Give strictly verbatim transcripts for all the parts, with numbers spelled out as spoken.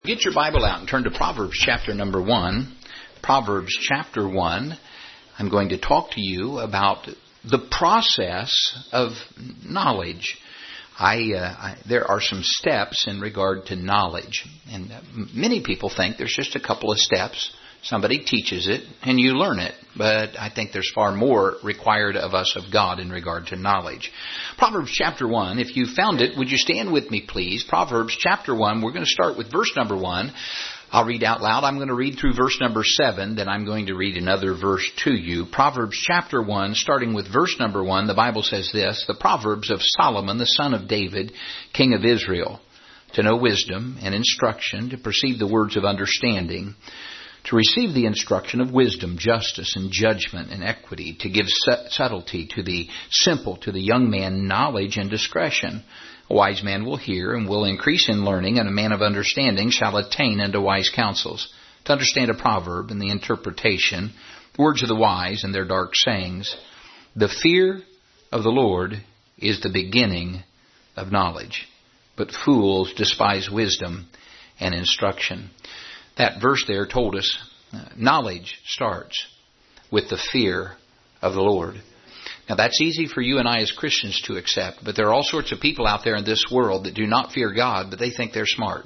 Get your Bible out and turn to Proverbs chapter number one. Proverbs chapter one. I'm going to talk to you about the process of knowledge. I, uh, I there are some steps in regard to knowledge, and many people think there's just a couple of steps. Somebody teaches it and you learn it, but I think there's far more required of us of God in regard to knowledge. Proverbs chapter one, if you found it, would you stand with me please? Proverbs chapter one, we're going to start with verse number one. I'll read out loud. I'm going to read through verse number seven, then I'm going to read another verse to you. Proverbs chapter one, starting with verse number one, the Bible says this: the Proverbs of Solomon, the son of David, king of Israel, to know wisdom and instruction, to perceive the words of understanding, to receive the instruction of wisdom, justice, and judgment, and equity, to give subtlety to the simple, to the young man knowledge and discretion. A wise man will hear and will increase in learning, and a man of understanding shall attain unto wise counsels. To understand a proverb and the interpretation, the words of the wise and their dark sayings. The fear of the Lord is the beginning of knowledge, but fools despise wisdom and instruction. That verse there told us uh, knowledge starts with the fear of the Lord. Now that's easy for you and I as Christians to accept, but there are all sorts of people out there in this world that do not fear God, but they think they're smart.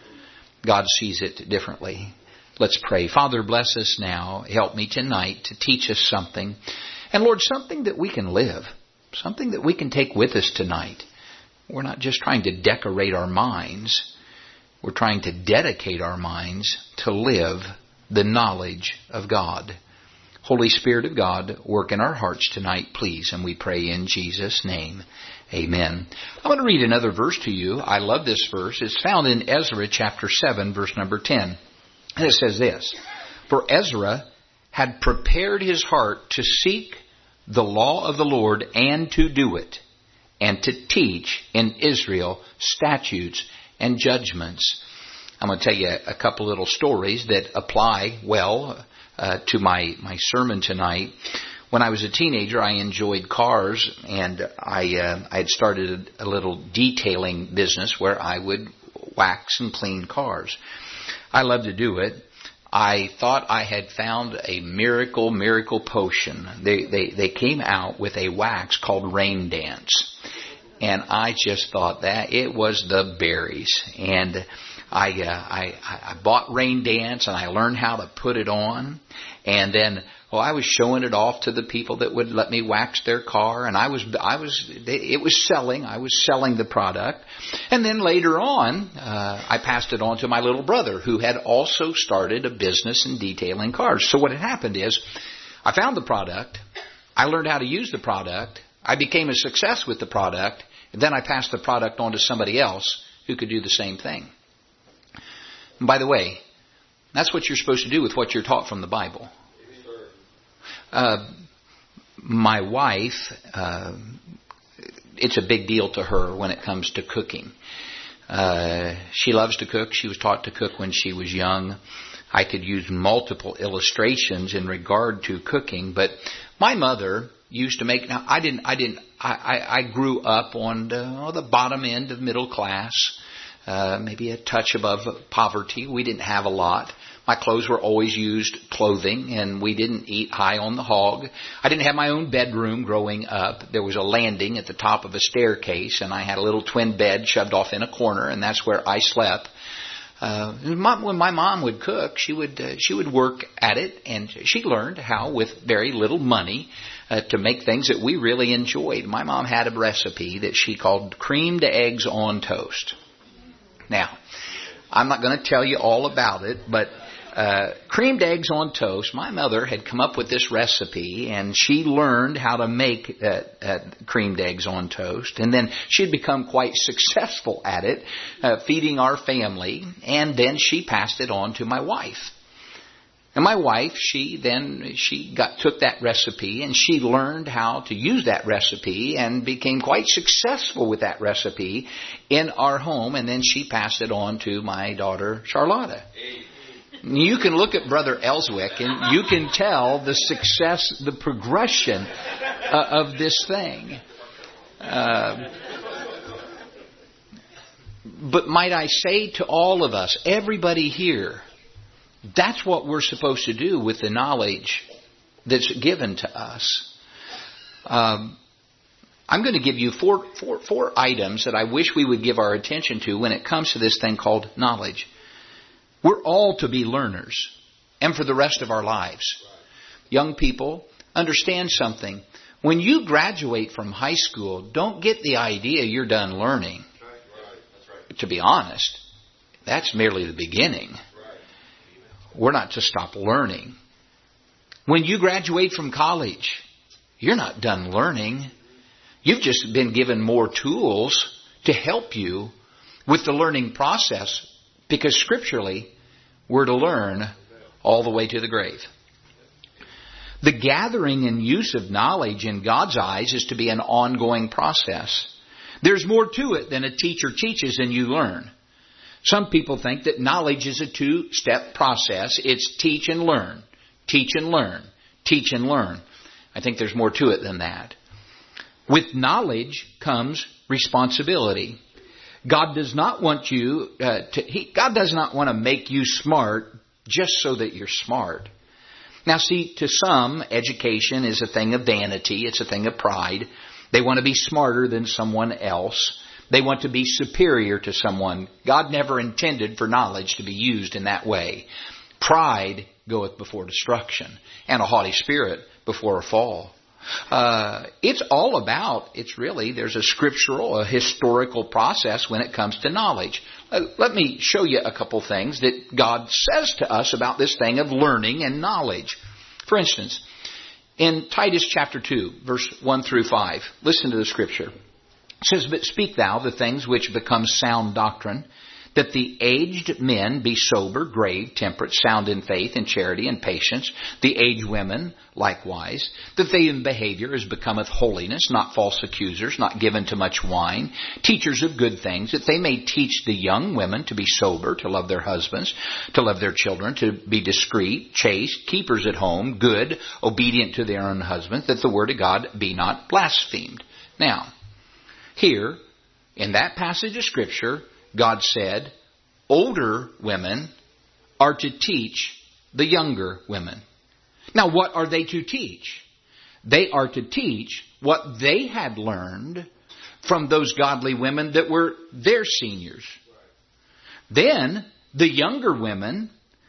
God sees it differently. Let's pray. Father, bless us now. Help me tonight to teach us something. And Lord, something that we can live, something that we can take with us tonight. We're not just trying to decorate our minds. We're trying to dedicate our minds to live the knowledge of God. Holy Spirit of God, work in our hearts tonight, please. And we pray in Jesus' name. Amen. I'm going to read another verse to you. I love this verse. It's found in Ezra chapter seven, verse number ten. And it says this: for Ezra had prepared his heart to seek the law of the Lord and to do it, and to teach in Israel statutes and judgments. I'm going to tell you a couple little stories that apply well uh, to my, my sermon tonight. When I was a teenager, I enjoyed cars, and I uh, I had started a, a little detailing business where I would wax and clean cars. I loved to do it. I thought I had found a miracle, miracle potion. They, they, they came out with a wax called Rain Dance. And I just thought that it was the berries. And I, uh, I, I bought Rain Dance and I learned how to put it on. And then, well, I was showing it off to the people that would let me wax their car. And I was, I was, it was selling. I was selling the product. And then later on, uh, I passed it on to my little brother, who had also started a business in detailing cars. So what had happened is, I found the product. I learned how to use the product. I became a success with the product. And then I passed the product on to somebody else who could do the same thing. And by the way, that's what you're supposed to do with what you're taught from the Bible. Uh, my wife, uh, it's a big deal to her when it comes to cooking. Uh, she loves to cook. She was taught to cook when she was young. I could use multiple illustrations in regard to cooking, but my mother used to make. Now, I didn't. I didn't. I, I, I grew up on the, oh, the bottom end of middle class, uh, maybe a touch above poverty. We didn't have a lot. My clothes were always used clothing, and we didn't eat high on the hog. I didn't have my own bedroom growing up. There was a landing at the top of a staircase, and I had a little twin bed shoved off in a corner, and that's where I slept. Uh, my, when my mom would cook, she would uh, she would work at it, and she learned how, with very little money, uh, to make things that we really enjoyed. My mom had a recipe that she called creamed eggs on toast. Now, I'm not going to tell you all about it, but uh, creamed eggs on toast, my mother had come up with this recipe, and she learned how to make uh, uh, creamed eggs on toast. And then she'd become quite successful at it, uh, feeding our family. And then she passed it on to my wife. And my wife, she then she got took that recipe and she learned how to use that recipe and became quite successful with that recipe in our home. And then she passed it on to my daughter, Charlotta. You can look at Brother Ellswick and you can tell the success, the progression uh, of this thing. Uh, But might I say to all of us, everybody here, that's what we're supposed to do with the knowledge that's given to us. Um, I'm going to give you four, four, four items that I wish we would give our attention to when it comes to this thing called knowledge. We're all to be learners, and for the rest of our lives. Young people, understand something. When you graduate from high school, don't get the idea you're done learning. To be honest, that's merely the beginning. We're not to stop learning. When you graduate from college, you're not done learning. You've just been given more tools to help you with the learning process, because scripturally, we're to learn all the way to the grave. The gathering and use of knowledge in God's eyes is to be an ongoing process. There's more to it than a teacher teaches and you learn. Some people think that knowledge is a two-step process. It's teach and learn. Teach and learn. Teach and learn. I think there's more to it than that. With knowledge comes responsibility. God does not want you uh, to, he, God does not want to make you smart just so that you're smart. Now see, to some, education is a thing of vanity. It's a thing of pride. They want to be smarter than someone else. They want to be superior to someone. God never intended for knowledge to be used in that way. Pride goeth before destruction, and a haughty spirit before a fall. Uh, it's all about, it's really, there's a scriptural, a historical process when it comes to knowledge. Uh, let me show you a couple things that God says to us about this thing of learning and knowledge. For instance, in Titus chapter two, verse one through five, listen to the scripture. It says, "But speak thou the things which become sound doctrine, that the aged men be sober, grave, temperate, sound in faith and charity and patience, the aged women likewise, that they in behavior as becometh holiness, not false accusers, not given to much wine, teachers of good things, that they may teach the young women to be sober, to love their husbands, to love their children, to be discreet, chaste, keepers at home, good, obedient to their own husbands, that the word of God be not blasphemed." Now, here, in that passage of Scripture, God said, older women are to teach the younger women. Now, what are they to teach? They are to teach what they had learned from those godly women that were their seniors. Then, the younger women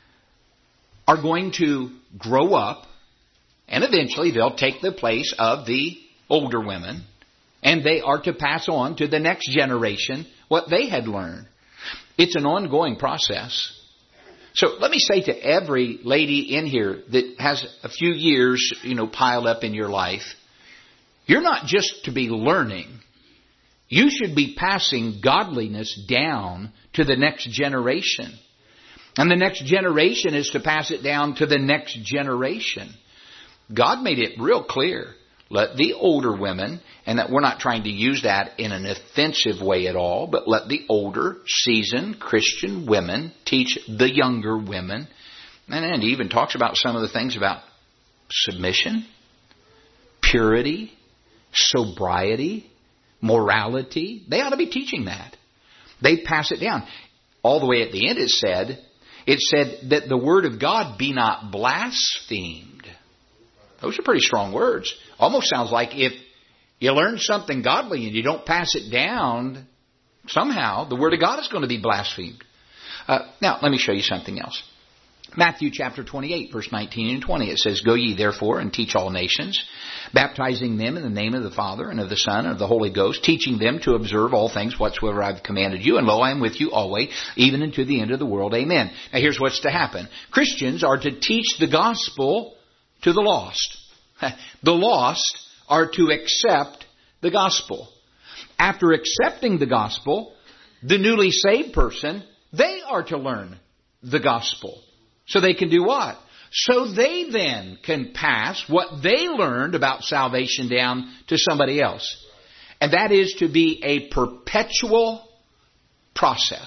are going to grow up, and eventually they'll take the place of the older women, and they are to pass on to the next generation what they had learned. It's an ongoing process. So let me say to every lady in here that has a few years, you know, piled up in your life, you're not just to be learning. You should be passing godliness down to the next generation. And the next generation is to pass it down to the next generation. God made it real clear. Let the older women, and that we're not trying to use that in an offensive way at all, but let the older, seasoned Christian women teach the younger women. And then he even talks about some of the things about submission, purity, sobriety, morality. They ought to be teaching that. They pass it down. All the way at the end it said, it said that the word of God be not blasphemed. Those are pretty strong words. Almost sounds like if you learn something godly and you don't pass it down, somehow the Word of God is going to be blasphemed. Uh, now, let me show you something else. Matthew chapter twenty-eight, verse nineteen and twenty. It says, "Go ye therefore and teach all nations, baptizing them in the name of the Father and of the Son and of the Holy Ghost, teaching them to observe all things whatsoever I have commanded you. And lo, I am with you always, even unto the end of the world. Amen." Now here's what's to happen. Christians are to teach the gospel to the lost. The lost are to accept the gospel. After accepting the gospel, the newly saved person, they are to learn the gospel. So they can do what? So they then can pass what they learned about salvation down to somebody else. And that is to be a perpetual process.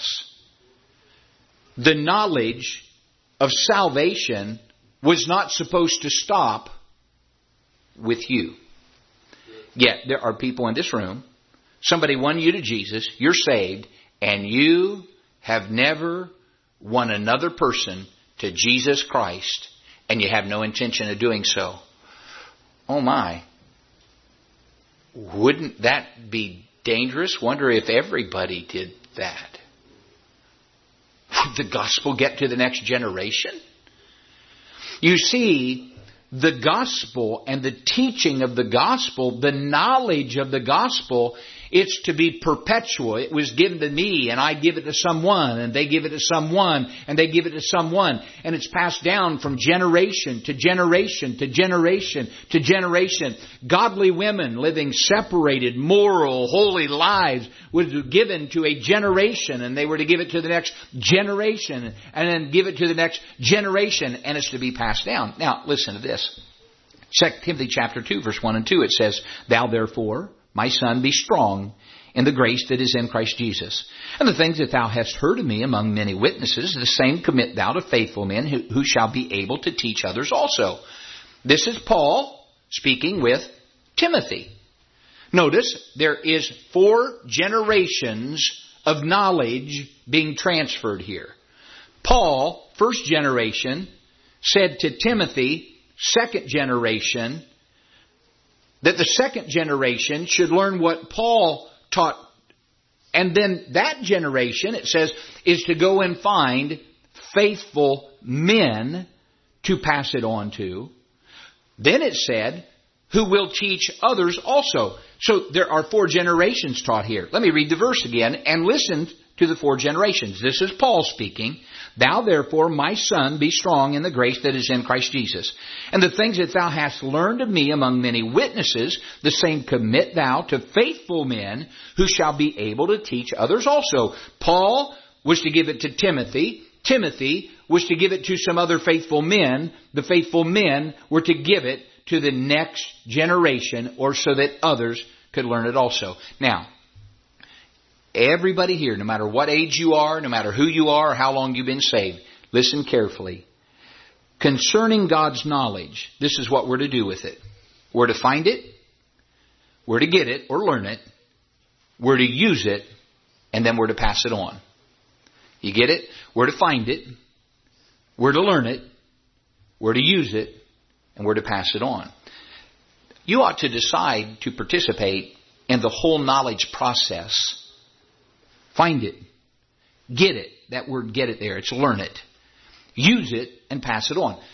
The knowledge of salvation was not supposed to stop with you. Yet there are people in this room, somebody won you to Jesus, you're saved, and you have never won another person to Jesus Christ, and you have no intention of doing so, oh my, wouldn't that be dangerous? Wonder if everybody did that. Would the gospel get to the next generation? You see, the gospel and the teaching of the gospel, the knowledge of the gospel, it's to be perpetual. It was given to me, and I give it to someone, and they give it to someone, and they give it to someone. And it's passed down from generation to generation to generation to generation. Godly women living separated, moral, holy lives was given to a generation, and they were to give it to the next generation, and then give it to the next generation, and it's to be passed down. Now, listen to this. Second Timothy chapter two, verse one and two, it says, "Thou therefore, my son, be strong in the grace that is in Christ Jesus. And the things that thou hast heard of me among many witnesses, the same commit thou to faithful men who, who shall be able to teach others also." This is Paul speaking with Timothy. Notice there is four generations of knowledge being transferred here. Paul, first generation, said to Timothy, second generation, that the second generation should learn what Paul taught. And then that generation, it says, is to go and find faithful men to pass it on to. Then it said, who will teach others also. So there are four generations taught here. Let me read the verse again and listen to the four generations. This is Paul speaking. "Thou therefore, my son, be strong in the grace that is in Christ Jesus. And the things that thou hast learned of me among many witnesses, the same commit thou to faithful men who shall be able to teach others also." Paul was to give it to Timothy. Timothy was to give it to some other faithful men. The faithful men were to give it to the next generation, or so that others could learn it also. Now, everybody here, no matter what age you are, no matter who you are, or how long you've been saved, listen carefully. Concerning God's knowledge, this is what we're to do with it. We're to find it, we're to get it or learn it, we're to use it, and then we're to pass it on. You get it? We're to find it, we're to learn it, we're to use it, and we're to pass it on. You ought to decide to participate in the whole knowledge process. Find it. Get it. That word get it there. It's learn it. Use it and pass it on.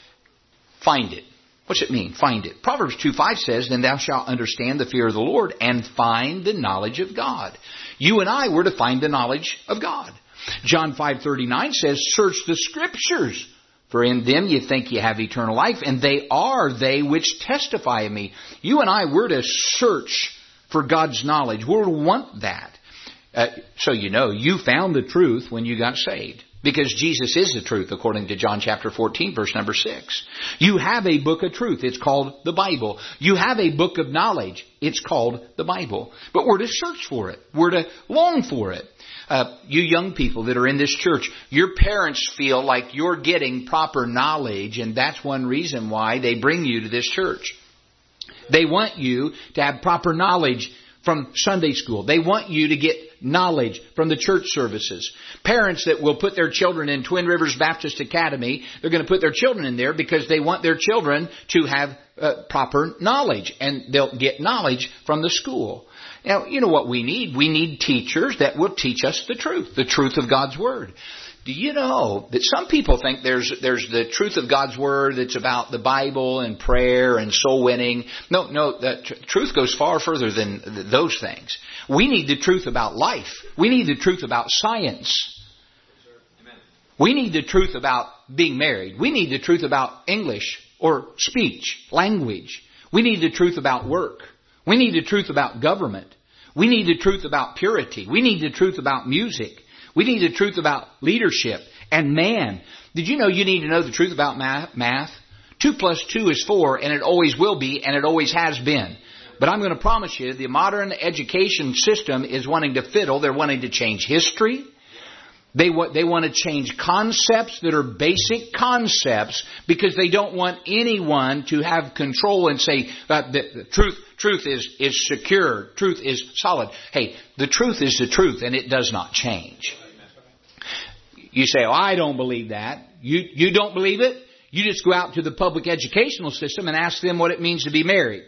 Find it. What's it mean? Find it. Proverbs two five says, "Then thou shalt understand the fear of the Lord and find the knowledge of God." You and I were to find the knowledge of God. John five thirty-nine says, "Search the Scriptures, for in them you think you have eternal life, and they are they which testify of me." You and I were to search for God's knowledge. We're to want that. Uh, so you know, you found the truth when you got saved. Because Jesus is the truth, according to John chapter fourteen, verse number six. You have a book of truth. It's called the Bible. You have a book of knowledge. It's called the Bible. But we're to search for it. We're to long for it. Uh, you young people that are in this church, your parents feel like you're getting proper knowledge, and that's one reason why they bring you to this church. They want you to have proper knowledge from Sunday school. They want you to get knowledge from the church services. Parents that will put their children in Twin Rivers Baptist Academy, they're going to put their children in there because they want their children to have uh, proper knowledge, and they'll get knowledge from the school. Now, you know what we need? We need teachers that will teach us the truth, the truth of God's Word. Do you know that some people think there's there's the truth of God's Word that's about the Bible and prayer and soul winning? No, no, the tr- truth goes far further than th- those things. We need the truth about life. We need the truth about science. Amen. We need the truth about being married. We need the truth about English or speech, language. We need the truth about work. We need the truth about government. We need the truth about purity. We need the truth about music. We need the truth about leadership and man. Did you know you need to know the truth about math? Two plus two is four, and it always will be, and it always has been. But I'm going to promise you, the modern education system is wanting to fiddle. They're wanting to change history. They want, they want to change concepts that are basic concepts because they don't want anyone to have control and say that the truth, truth is, is secure. Truth is solid. Hey, the truth is the truth and it does not change. You say, oh, I don't believe that. You, you don't believe it? You just go out to the public educational system and ask them what it means to be married.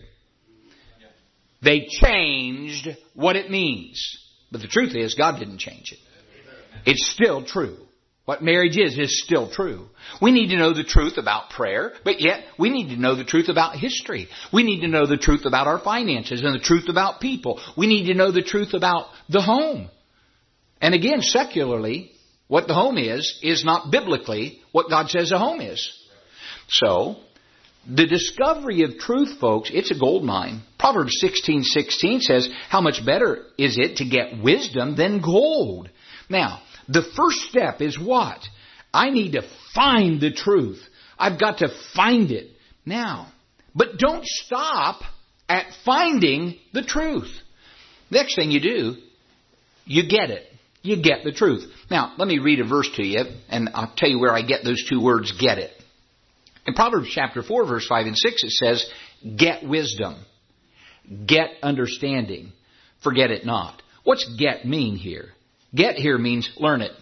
They changed what it means. But the truth is, God didn't change it. It's still true. What marriage is, is still true. We need to know the truth about prayer, but yet we need to know the truth about history. We need to know the truth about our finances and the truth about people. We need to know the truth about the home. And again, secularly, what the home is, is not biblically what God says a home is. So, the discovery of truth, folks, it's a gold mine. Proverbs sixteen sixteen says, how much better is it to get wisdom than gold? Now, the first step is what? I need to find the truth. I've got to find it. Now, but don't stop at finding the truth. Next thing you do, you get it. You get the truth. Now, let me read a verse to you, and I'll tell you where I get those two words, get it. In Proverbs chapter four, verse five and six, it says, get wisdom. Get understanding. Forget it not. What's get mean here? Get here means learn it.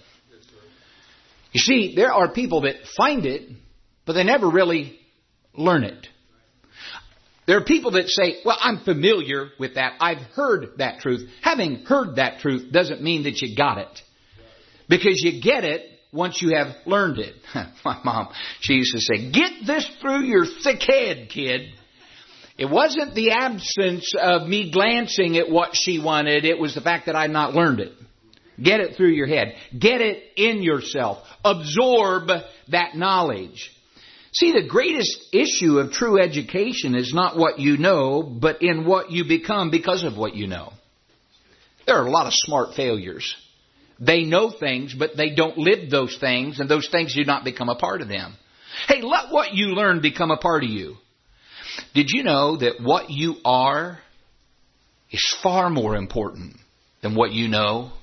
You see, there are people that find it, but they never really learn it. There are people that say, well, I'm familiar with that. I've heard that truth. Having heard that truth doesn't mean that you got it. Because you get it once you have learned it. My mom, she used to say, get this through your thick head, kid. It wasn't the absence of me glancing at what she wanted. It was the fact that I had not learned it. Get it through your head. Get it in yourself. Absorb that knowledge. See, the greatest issue of true education is not what you know, but in what you become because of what you know. There are a lot of smart failures. They know things, but they don't live those things, and those things do not become a part of them. Hey, let what you learn become a part of you. Did you know that what you are is far more important than what you know?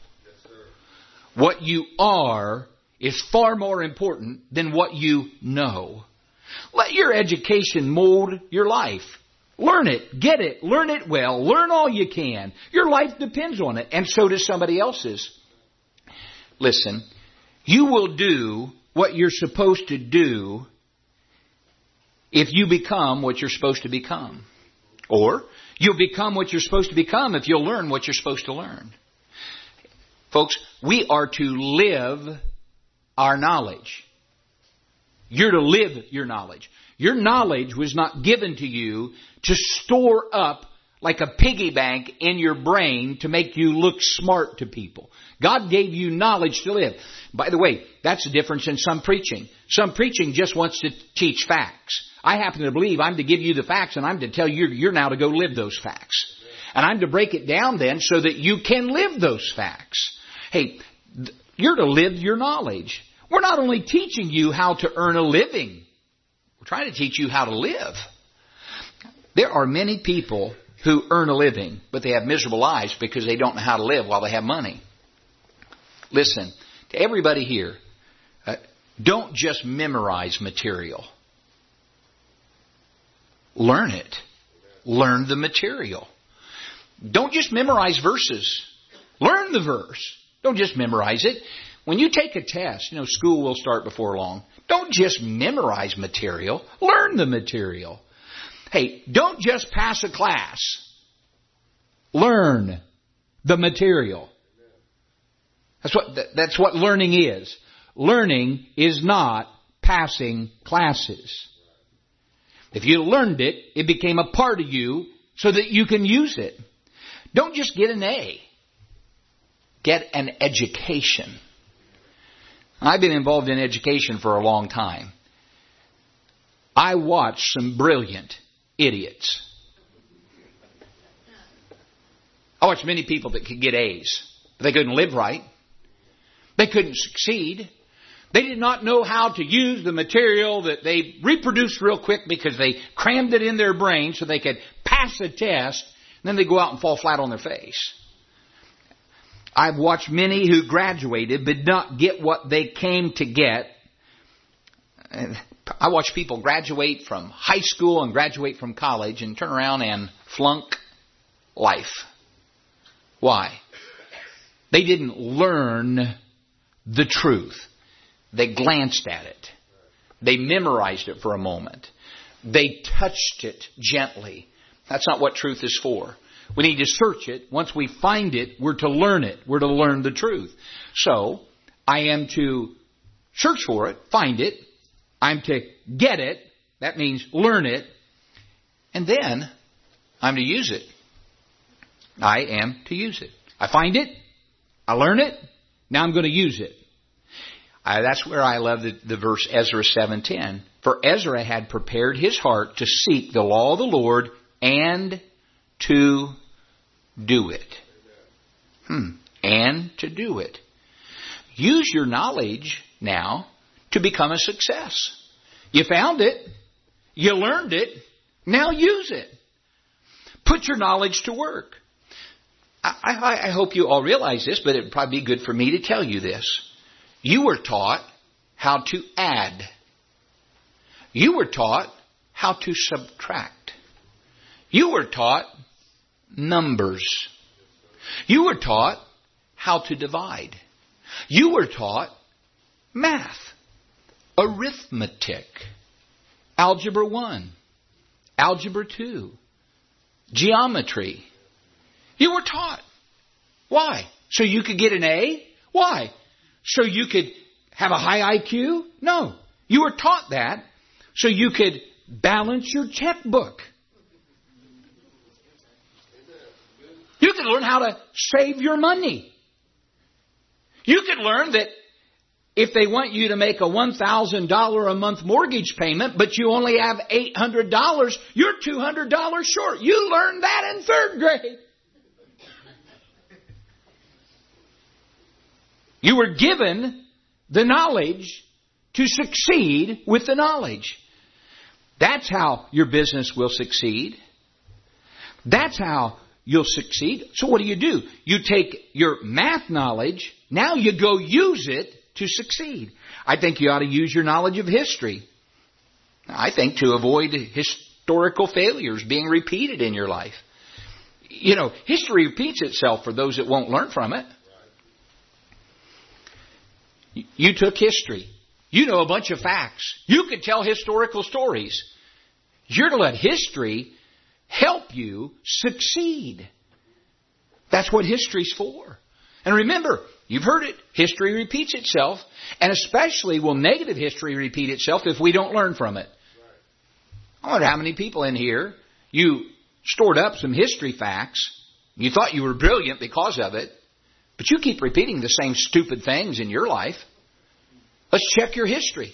What you are is far more important than what you know. Let your education mold your life. Learn it, get it, learn it well, learn all you can. Your life depends on it, and so does somebody else's. Listen, you will do what you're supposed to do if you become what you're supposed to become. Or you'll become what you're supposed to become if you'll learn what you're supposed to learn. Folks, we are to live our knowledge. You're to live your knowledge. Your knowledge was not given to you to store up like a piggy bank in your brain to make you look smart to people. God gave you knowledge to live. By the way, that's the difference in some preaching. Some preaching just wants to teach facts. I happen to believe I'm to give you the facts, and I'm to tell you you're now to go live those facts. And I'm to break it down then so that you can live those facts. Hey, you're to live your knowledge. We're not only teaching you how to earn a living. We're trying to teach you how to live. There are many people who earn a living, but they have miserable lives because they don't know how to live while they have money. Listen, to everybody here, uh, don't just memorize material. Learn it. Learn the material. Don't just memorize verses. Learn the verse. Don't just memorize it. When you take a test, you know, school will start before long. Don't just memorize material. Learn the material. Hey, don't just pass a class. Learn the material. That's what, that's what learning is. Learning is not passing classes. If you learned it, it became a part of you so that you can use it. Don't just get an A. Get an education. I've been involved in education for a long time. I watched some brilliant idiots. I watched many people that could get A's, but they couldn't live right. They couldn't succeed. They did not know how to use the material that they reproduced real quick because they crammed it in their brain so they could pass a test, and then they go out and fall flat on their face. I've watched many who graduated but not get what they came to get. I watch people graduate from high school and graduate from college and turn around and flunk life. Why? They didn't learn the truth. They glanced at it. They memorized it for a moment. They touched it gently. That's not what truth is for. We need to search it. Once we find it, we're to learn it. We're to learn the truth. So, I am to search for it, find it. I'm to get it. That means learn it. And then, I'm to use it. I am to use it. I find it. I learn it. Now I'm going to use it. Uh, that's where I love the, the verse Ezra seven ten. For Ezra had prepared his heart to seek the law of the Lord and to do it. Hmm. And to do it. Use your knowledge now to become a success. You found it. You learned it. Now use it. Put your knowledge to work. I, I, I hope you all realize this, but it would probably be good for me to tell you this. You were taught how to add. You were taught how to subtract. You were taught numbers. You were taught how to divide. You were taught math, arithmetic, algebra one, algebra two, geometry. You were taught. Why? So you could get an A? Why? So you could have a high I Q? No. You were taught that so you could balance your checkbook. You could learn how to save your money. You could learn that if they want you to make a one thousand dollars a month mortgage payment, but you only have eight hundred dollars, you're two hundred dollars short. You learned that in third grade. You were given the knowledge to succeed with the knowledge. That's how your business will succeed. That's how you'll succeed. So what do you do? You take your math knowledge, now you go use it to succeed. I think you ought to use your knowledge of history. I think to avoid historical failures being repeated in your life. You know, history repeats itself for those that won't learn from it. You took history. You know a bunch of facts. You could tell historical stories. You're to let history help you succeed. That's what history's for. And remember, you've heard it. History repeats itself. And especially will negative history repeat itself if we don't learn from it. I wonder how many people in here, you stored up some history facts. You thought you were brilliant because of it. But you keep repeating the same stupid things in your life. Let's check your history.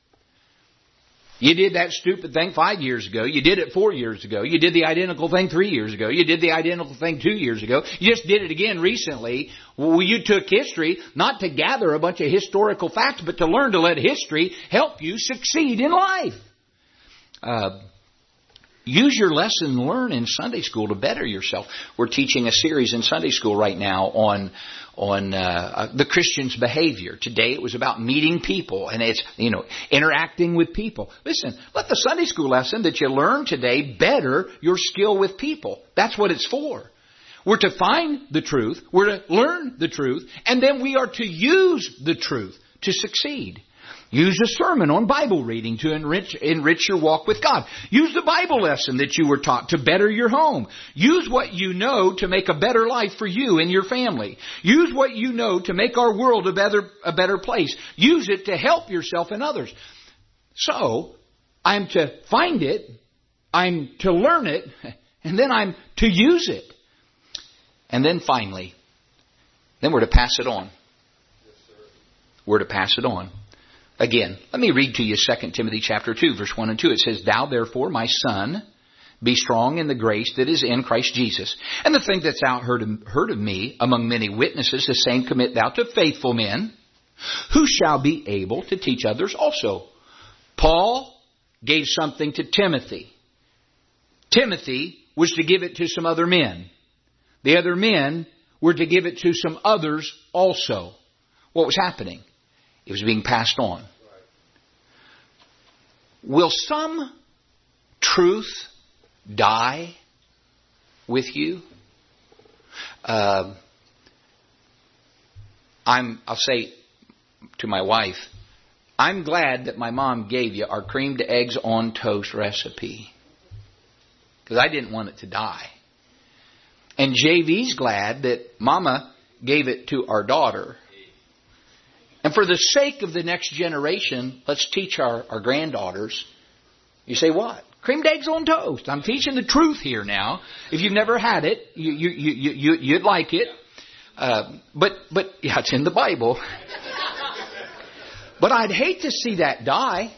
You did that stupid thing five years ago. You did it four years ago. You did the identical thing three years ago. You did the identical thing two years ago. You just did it again recently. Well, you took history not to gather a bunch of historical facts, but to learn to let history help you succeed in life. Uh, Use your lesson learned in Sunday school to better yourself. We're teaching a series in Sunday school right now on on uh, the Christian's behavior. Today it was about meeting people, and it's, you know, interacting with people. Listen, let the Sunday school lesson that you learn today better your skill with people. That's what it's for. We're to find the truth, we're to learn the truth, and then we are to use the truth to succeed. Use a sermon on Bible reading to enrich, enrich your walk with God. Use the Bible lesson that you were taught to better your home. Use what you know to make a better life for you and your family. Use what you know to make our world a better, a better place. Use it to help yourself and others. So, I'm to find it, I'm to learn it, and then I'm to use it. And then finally, then we're to pass it on. We're to pass it on. Again, let me read to you Second Timothy chapter two, verse one and two. It says, Thou therefore, my son, be strong in the grace that is in Christ Jesus. And the thing that's out heard of, heard of me among many witnesses, the same commit thou to faithful men, who shall be able to teach others also. Paul gave something to Timothy. Timothy was to give it to some other men. The other men were to give it to some others also. What was happening? It was being passed on. Will some truth die with you? Uh, I'm, I'll say to my wife, I'm glad that my mom gave you our creamed eggs on toast recipe, because I didn't want it to die. And J V's glad that Mama gave it to our daughter. And for the sake of the next generation, let's teach our, our granddaughters. You say, what? Creamed eggs on toast. I'm teaching the truth here now. If you've never had it, you, you, you, you, you'd like it. Uh, but, but, yeah, it's in the Bible. But I'd hate to see that die.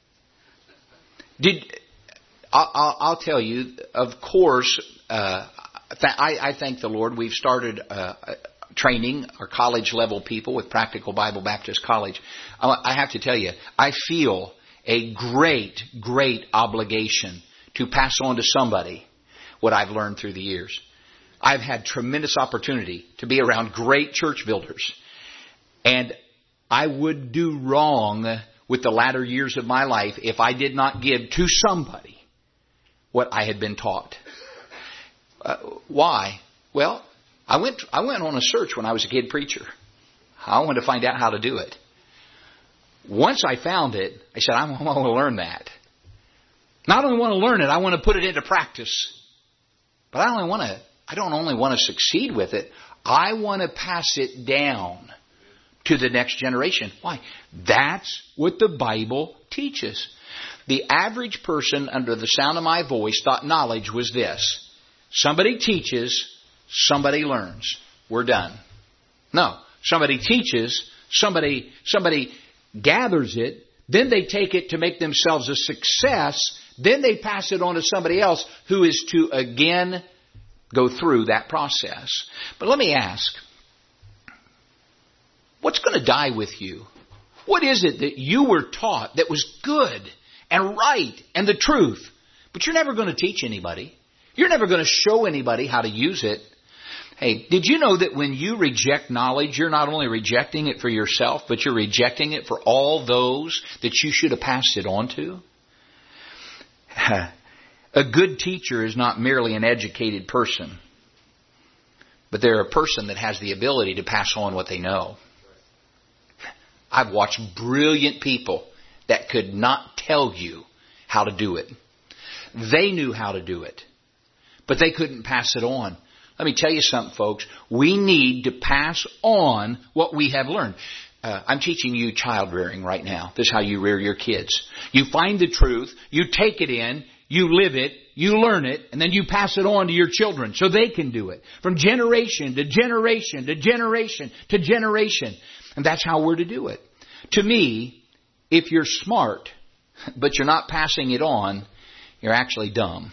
Did I'll, I'll, I'll tell you, of course, uh, th- I, I thank the Lord. We've started uh, training our college level people with Practical Bible Baptist College. I, I have to tell you, I feel a great, great obligation to pass on to somebody what I've learned through the years. I've had tremendous opportunity to be around great church builders. And I would do wrong with the latter years of my life if I did not give to somebody what I had been taught. Uh, why? Well, I went I went on a search when I was a kid preacher. I wanted to find out how to do it. Once I found it, I said, I want to learn that. Not only want to learn it, I want to put it into practice. But I only want to I don't only want to succeed with it, I want to pass it down to the next generation. Why? That's what the Bible teaches. The average person under the sound of my voice thought knowledge was this. Somebody teaches, somebody learns. We're done. No. Somebody teaches, somebody, somebody gathers it, then they take it to make themselves a success, then they pass it on to somebody else who is to again go through that process. But let me ask, what's going to die with you? What is it that you were taught that was good and right and the truth, but you're never going to teach anybody? You're never going to show anybody how to use it. Hey, did you know that when you reject knowledge, you're not only rejecting it for yourself, but you're rejecting it for all those that you should have passed it on to? A good teacher is not merely an educated person, but they're a person that has the ability to pass on what they know. I've watched brilliant people that could not tell you how to do it. They knew how to do it, but they couldn't pass it on. Let me tell you something, folks. We need to pass on what we have learned. Uh, I'm teaching you child rearing right now. This is how you rear your kids. You find the truth, you take it in, you live it, you learn it, and then you pass it on to your children so they can do it. From generation to generation to generation to generation. And that's how we're to do it. To me, if you're smart, but you're not passing it on, you're actually dumb.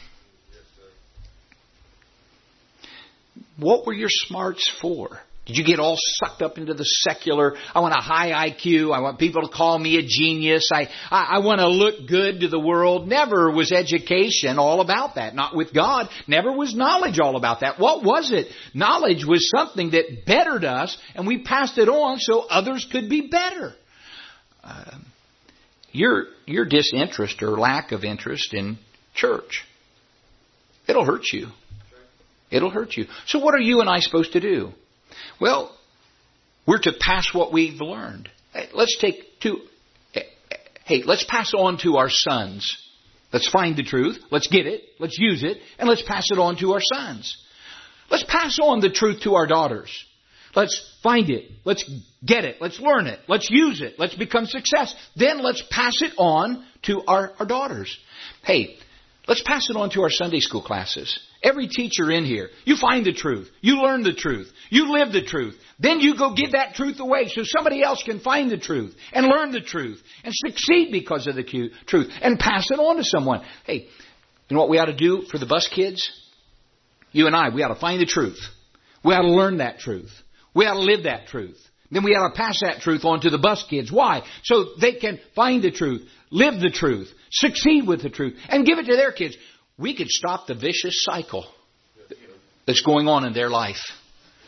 What were your smarts for? Did you get all sucked up into the secular? I want a high I Q. I want people to call me a genius. I, I, I want to look good to the world. Never was education all about that. Not with God. Never was knowledge all about that. What was it? Knowledge was something that bettered us, and we passed it on so others could be better. Uh, your, your disinterest or lack of interest in church, it'll hurt you. It'll hurt you. So what are you and I supposed to do? Well, we're to pass what we've learned. Hey, let's take two. Hey, let's pass on to our sons. Let's find the truth. Let's get it. Let's use it. And let's pass it on to our sons. Let's pass on the truth to our daughters. Let's find it. Let's get it. Let's learn it. Let's use it. Let's become success. Then let's pass it on to our, our daughters. Hey, let's pass it on to our Sunday school classes. Every teacher in here, you find the truth. You learn the truth. You live the truth. Then you go give that truth away so somebody else can find the truth and learn the truth and succeed because of the truth and pass it on to someone. Hey, you know what we ought to do for the bus kids? You and I, we ought to find the truth. We ought to learn that truth. We ought to live that truth. Then we ought to pass that truth on to the bus kids. Why? So they can find the truth, live the truth, succeed with the truth, and give it to their kids. We could stop the vicious cycle that's going on in their life.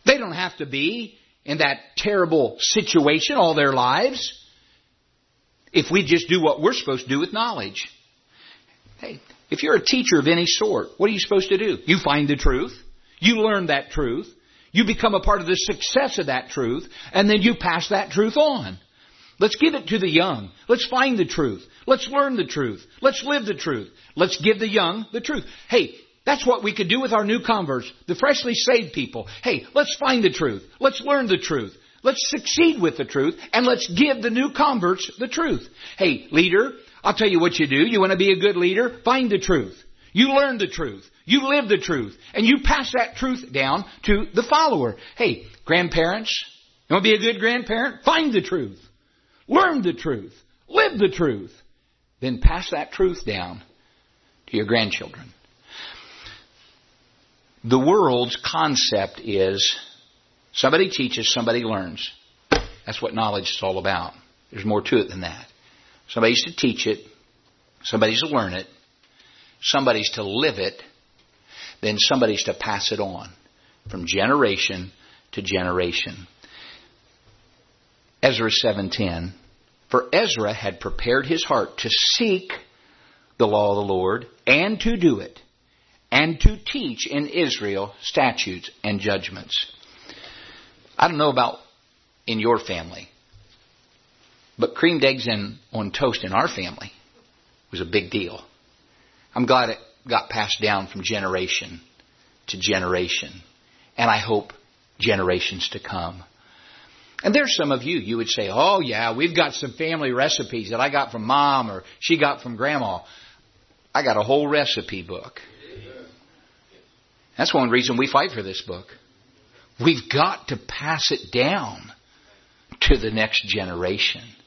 They don't have to be in that terrible situation all their lives if we just do what we're supposed to do with knowledge. Hey, if you're a teacher of any sort, what are you supposed to do? You find the truth. You learn that truth. You become a part of the success of that truth. And then you pass that truth on. Let's give it to the young. Let's find the truth. Let's learn the truth. Let's live the truth. Let's give the young the truth. Hey, that's what we could do with our new converts, the freshly saved people. Hey, let's find the truth. Let's learn the truth. Let's succeed with the truth. And let's give the new converts the truth. Hey, leader, I'll tell you what you do. You want to be a good leader? Find the truth. You learn the truth. You live the truth. And you pass that truth down to the follower. Hey, grandparents, you want to be a good grandparent? Find the truth. Learn the truth. Live the truth. Then pass that truth down to your grandchildren. The world's concept is somebody teaches, somebody learns. That's what knowledge is all about. There's more to it than that. Somebody's to teach it. Somebody's to learn it. Somebody's to live it. Then somebody's to pass it on from generation to generation. Ezra seven ten. For Ezra had prepared his heart to seek the law of the Lord and to do it, and to teach in Israel statutes and judgments. I don't know about in your family, but creamed eggs in, on toast in our family was a big deal. I'm glad it got passed down from generation to generation, and I hope generations to come. And there's some of you, you would say, oh yeah, we've got some family recipes that I got from mom or she got from grandma. I got a whole recipe book. That's one reason we fight for this book. We've got to pass it down to the next generation.